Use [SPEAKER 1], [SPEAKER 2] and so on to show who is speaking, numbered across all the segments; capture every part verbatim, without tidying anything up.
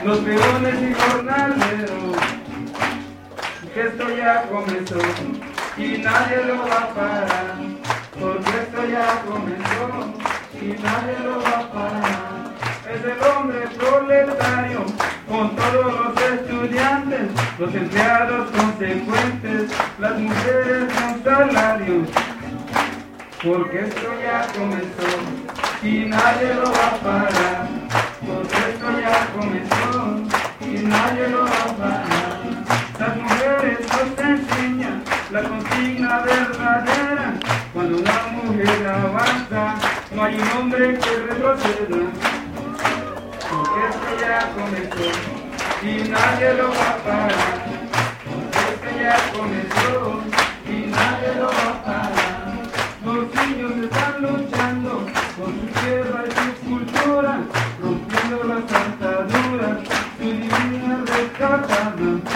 [SPEAKER 1] los peones y jornaleros, que esto ya comenzó y nadie lo va a parar, porque esto ya comenzó y nadie lo va a parar. Es el hombre proletario con todos los estudiantes, los empleados consecuentes, las mujeres con salarios, porque esto ya comenzó y nadie lo va a parar, porque esto ya comenzó y nadie lo va a parar. Las mujeres nos enseñan la consigna verdadera: cuando una mujer avanza, no hay un hombre que retroceda, porque esto ya comenzó y nadie lo va a parar, porque esto ya comenzó y nadie lo va a parar. Los niños están luchando por su tierra y su cultura, rompiendo las ataduras, su divina rescatada,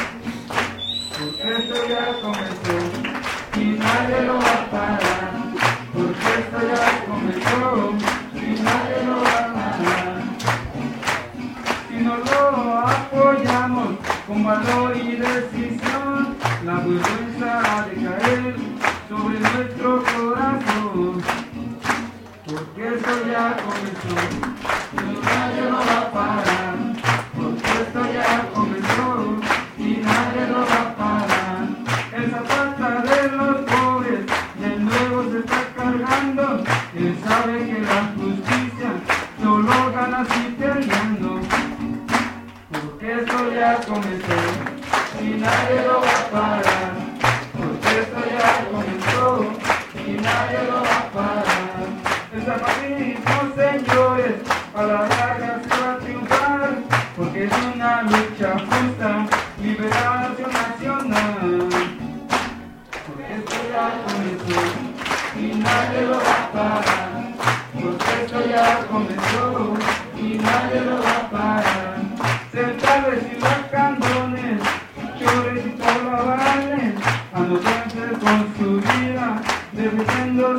[SPEAKER 1] porque esto ya comenzó y nadie lo va a parar, porque esto ya comenzó y nadie lo va a parar. Si no lo apoyamos con valor y decisión, la vergüenza ha de caer sobre nuestro corazón, porque esto ya comenzó y nadie lo va a parar, porque esto ya comenzó y nadie lo va a parar. Esa pata de los pobres de nuevo se está cargando, él sabe que la justicia solo gana así peleando, porque esto ya comenzó y nadie lo va a parar, porque esto ya comenzó y nadie lo va a parar. El zapatismo, señores, a la larga se va a triunfar, porque es una lucha justa, liberación nacional, porque esto ya comenzó y nadie lo va a parar, porque esto ya comenzó y nadie lo va a parar. Centrales y lacandones, chores y talavales, anotantes con su vida, defendiendo